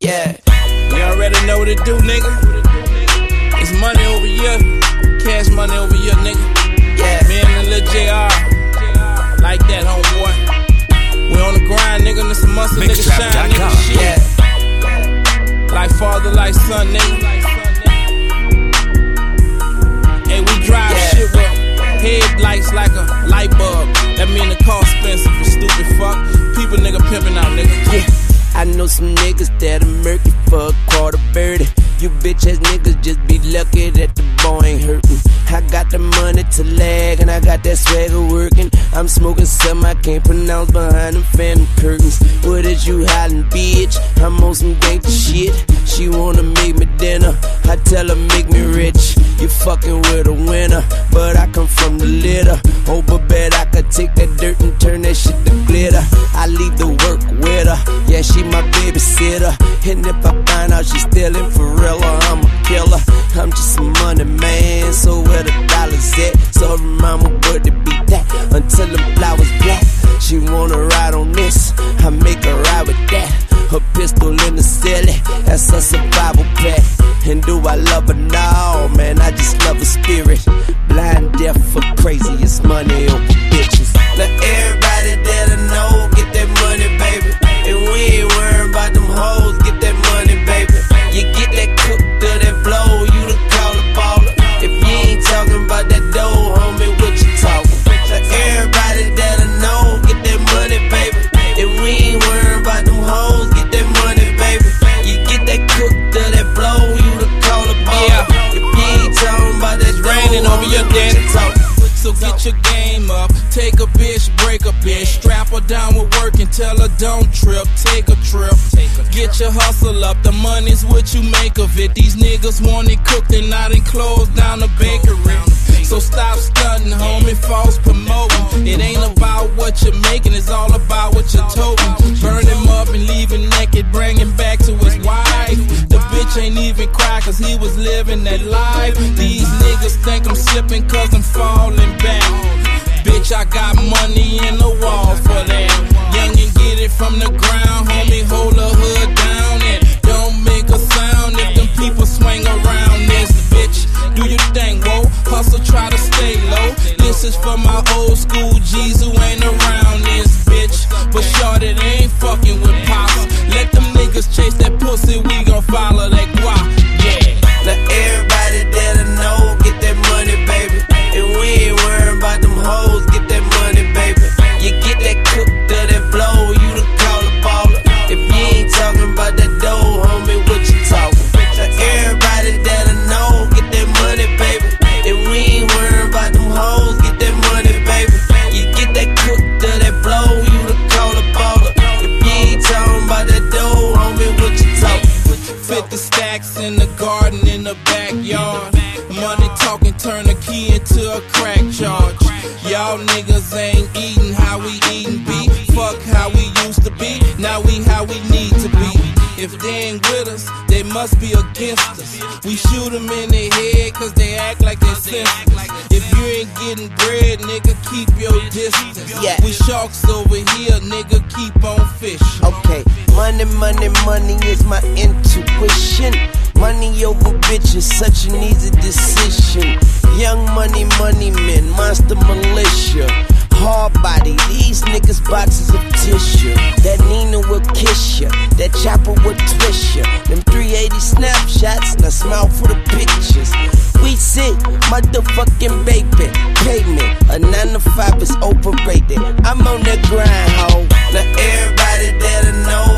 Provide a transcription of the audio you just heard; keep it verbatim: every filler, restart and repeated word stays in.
Yeah. You already know what it do, nigga. It's money over here, cash money over here, nigga. Yeah. Me and the Lil J R, like that, homeboy. We on the grind, nigga, and some muscle, nigga, shine, nigga, shit. Yeah. Like father, like son, nigga. Hey, we drive Yeah. shit with headlights like a light bulb. That mean the car expensive, you stupid fuck. People, nigga, pimping out, nigga. Yeah. I know some niggas that'll murk you for a quarter birdie. You bitch ass niggas just be lucky that the boy ain't hurtin'. I got the money to lag and I got that swagger working. I'm smoking something I can't pronounce behind them phantom curtains. What is you hiding, bitch? I'm on some gangsta shit. She wanna make me dinner, I tell her make me rich. You fucking with a winner, but I come from the litter. Oh, but bet I could take that dirt and turn that shit to glitter. I leave the work with her, yeah, she my babysitter. And if I find out she's stealing for real, I'm a killer. I'm just a money man, so where the dollars at? Sorry mama, but it be that until the flowers black. She wanna ride on this, I make her ride with that. Her pistol in the celly, that's a survival pack. And do I love her? No, man, I just love her spirit. Blind, deaf, for crazy, it's money over bitches. Now everybody that I know, get that money, baby. And we ain't worried about them hoes, get that money, baby. You get that cooked or that blow, you the caller baller. If you ain't talking about that dough, homie, what you talking? Now everybody that I know, get that money, baby. And we ain't worried about them hoes, get that money, baby. You get that cooked or that blow, you the caller baller. Yeah. If you ain't talking about that dough, Raining over your homie, what you talking? So get your game up, take a bitch, break a bitch, strap her down with work and tell her don't trip, take a trip. Get your hustle up, the money's what you make of it. These niggas want it cooked and not enclosed down the bakery. So stop stunting, homie, false promoting. It ain't about what you're making, it's all about what you're toting. Burn him up and leave him naked, bring him back to his wife. The bitch ain't even cry cause he was living that life. These niggas think I'm slipping cause I'm falling back. Bitch, I got money in the wall for that. Young and get it from the ground, homie, hold the hood down and don't make a sound if them people swing around this bitch. Do your thing, whoa, hustle, try to stay low. This is for my old school G's who ain't around this bitch. But shorty, they ain't fucking with pops. Let them niggas chase that pussy, we gon' follow that guap, yeah. Now everybody that I know, get that money, baby. And we ain't worried about them hoes, get that money, baby. You get that cooked or that blow, you the caller baller. If you ain't talking about that dough, homie, what you talking? Now everybody that I know, get that money, baby. And we ain't worried about them hoes, get that money, baby. You get that cooked or that blow, you the caller baller. If you ain't talking about that dough, homie, what you talking? Fifty stacks in the garden in the backyard. Money talking, turn a key into a crack charge. Y'all niggas ain't eating how we eatin' beef. Fuck how we used to be, now we how we need to be. If they ain't with us, they must be against us. We shoot them in the head cause they act like they senseless. If you ain't getting bread, nigga, keep your distance. Yeah. We sharks over here, nigga, keep on fishing. Okay, money, money, money is my intuition. Money over bitches, such an easy decision. Young money, money men, monster militia. Hard body, these niggas boxes of tissue. That Nina will kiss ya, that chopper will twist ya. Them three eighty snapshots, now smile for the pictures. We see motherfucking baby, payment. A nine to five is overrated. I'm on that grind, ho. Now everybody that I know,